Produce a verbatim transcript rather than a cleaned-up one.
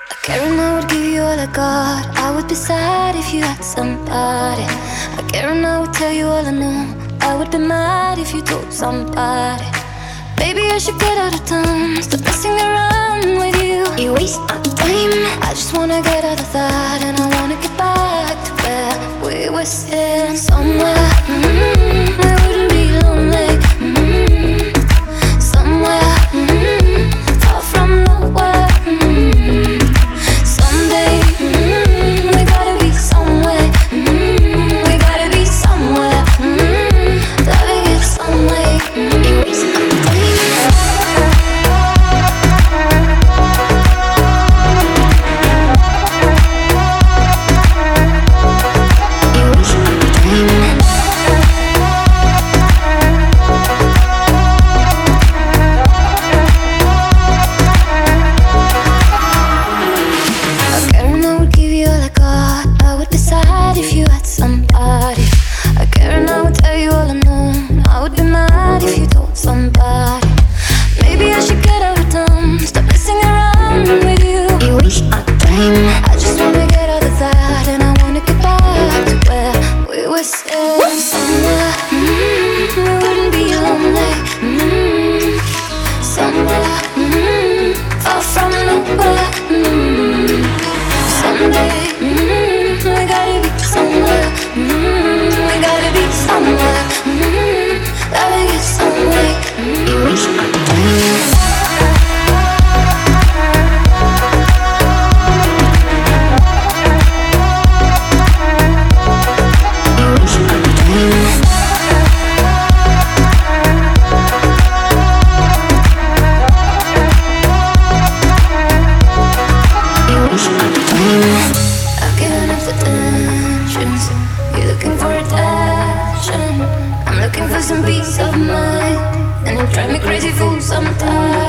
Caring I would give you all I got. I would be sad if you had somebody. I care and I would tell you all I know. I would be mad if you told somebody. Baby, I should get out of town. Stop messing around with you. You waste my time. I just wanna get out of that, and I wanna get back to where we were sitting. Somewhere mm-hmm, we wouldn't be lonely. Mm-hmm. Somewhere mm-hmm, far from nowhere. Mm-hmm. Someday mm-hmm, we gotta be somewhere. Mm-hmm. We gotta be somewhere. Mm-hmm. Loving it somewhere. Mm-hmm. You waste my time. You waste my time. I care and I would give you all I got. I would be sad if you had somebody. I care and I would tell you all I know. I would be mad if you told somebody. Maybe I should get out of town. Stop messing around with you. You waste my time. I just wanna get out of that, and I wanna get back to where we were sitting. Somewhere mm-hmm, we wouldn't be lonely. Mm-hmm. Somewhere mm-hmm, far from nowhere. Mm-hmm. Someday mm-hmm, we gotta be somewhere. Mm-hmm. We gotta be somewhere. Mm-hmm. Gotta get somewhere. Mm-hmm. You waste my time. I've given up the tensions. You're looking for attention. I'm looking for some peace of mind, and you drive me crazy fool sometimes.